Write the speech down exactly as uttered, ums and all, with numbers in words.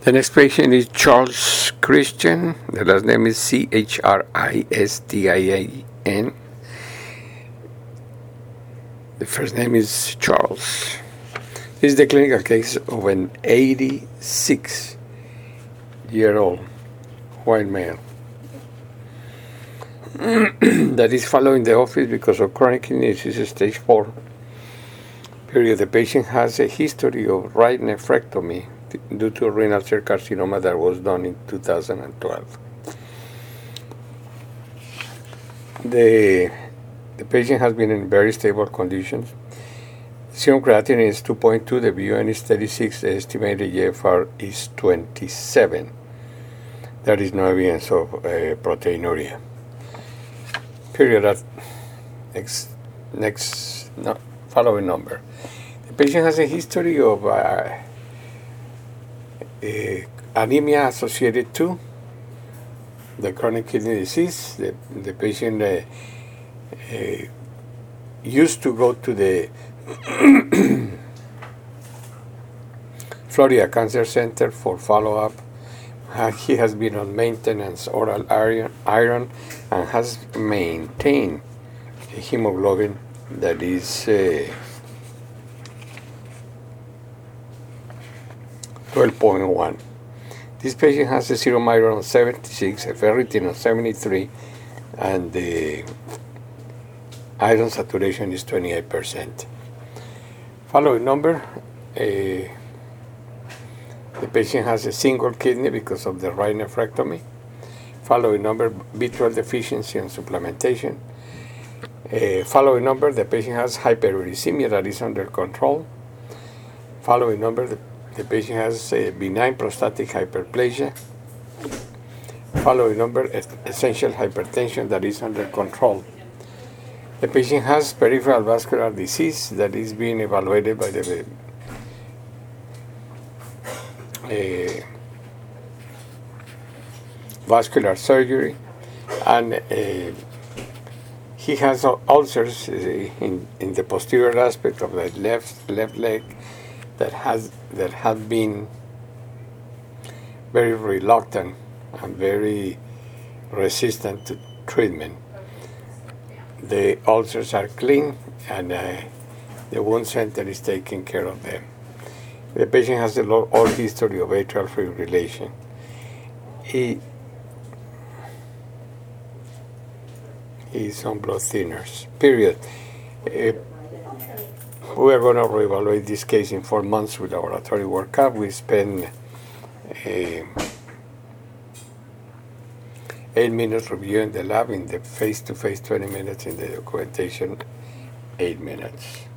The next patient is Charles Christian. The last name is C H R I S T I A N. The first name is Charles. This is the clinical case of an eighty-six-year-old white male that is following the office because of chronic kidney disease stage four. Period. The patient has a history of right nephrectomy due to renal cell carcinoma that was done in two thousand twelve. The, the patient has been in very stable conditions. Serum creatinine is two point two, the B U N is thirty-six, the estimated G F R is twenty-seven. There is no evidence of uh, proteinuria. Period. At next, next no, following number. The patient has a history of uh, Uh, anemia associated to the chronic kidney disease. The, the patient uh, uh, used to go to the Florida Cancer Center for follow-up. Uh, he has been on maintenance oral iron, iron and has maintained a hemoglobin that is uh, twelve point one. This patient has a serum iron of seventy-six, a ferritin of seventy-three, and the iron saturation is twenty-eight percent. Following number, uh, the patient has a single kidney because of the right nephrectomy. Following number, B twelve deficiency and supplementation. Uh, following number, the patient has hyperuricemia that is under control. Following number, the The patient has a benign prostatic hyperplasia. Following number, essential hypertension that is under control. The patient has peripheral vascular disease that is being evaluated by the uh, vascular surgery, and uh, he has ulcers in, in the posterior aspect of the left left leg that has that have been very reluctant and very resistant to treatment. The ulcers are clean, and uh, the wound center is taking care of them. The patient has a long old history of atrial fibrillation. He is on blood thinners. Period. Uh, We are going to reevaluate this case in four months with laboratory workup. We spend uh, eight minutes reviewing the lab, in the face-to-face twenty minutes, in the documentation eight minutes.